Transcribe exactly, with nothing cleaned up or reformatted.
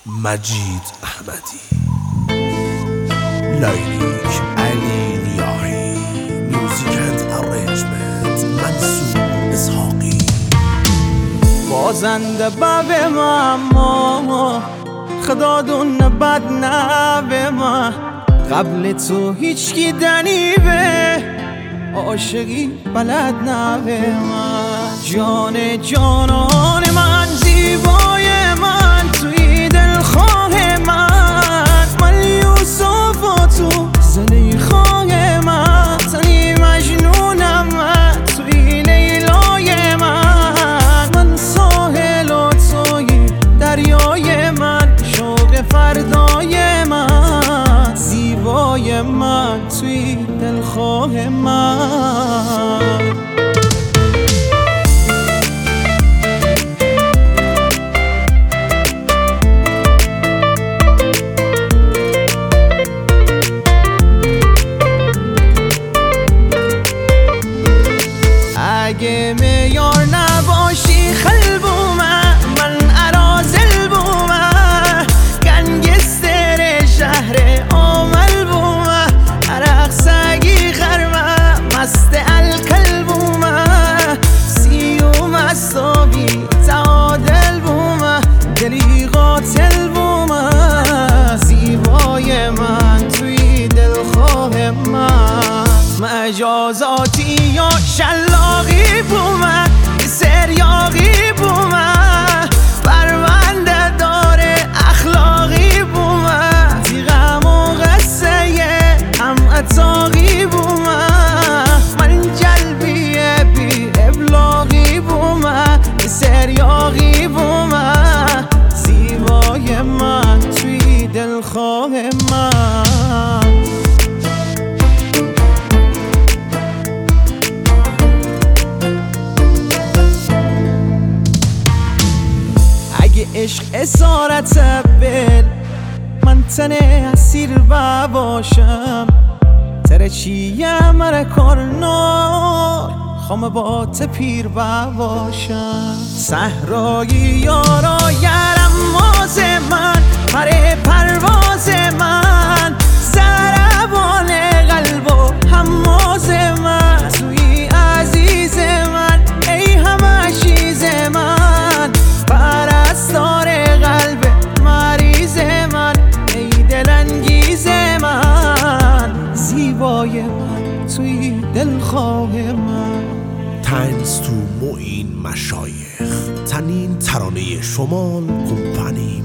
مجید احمدی، لیلیک علی نیاهی، میوزیک اند ارنجمنت منصور اسحاقی. بازنده بب ما خدا دون بد نبه ما، قبل تو هیچ کی دنی به عاشقی بلد نبه من. جان جانان من، زیبای من، توی دلخواه من، من یوسف و تو زلیخای من، تنی مجنونم من، توی لیلای من، من ساحل و توی دریای من، شوق فردای من، زیبای من، توی دلخواه من. اگه میار نباشی خلبومه، من ارازل بومه، گنگستر شهر آمل بومه، عرق سگی غرمه، مست الکل بومه، سیوم اصابی تعادل بومه، دلی قاتل بومه، زیبای من، توی دلخواه من، مجازاتی یا شلاقی بومه، سریاقی بومه، پرونده داره اخلاقی بومه، تیغم و قصه هم اتاقی بومه، من جلبیه بی ابلاغی بومه، سریاقی بومه، زیبای من، توی دلخواه من. عشق اسارت بل، من تنه اسیر باشم، تره چیه مره کارنار، خام با تپیر باشم، صحرایی یارا یرم ماز من، پره پرواز من، زربان قلب و هماز من، توی عزیز من، ای همه چیز من، پرستار قلب مریض من، ای دلانگیز من، زیبای من، توی دلخواه من. تنز تو معین مشایخ، تنین ترانه شمال کمپانی.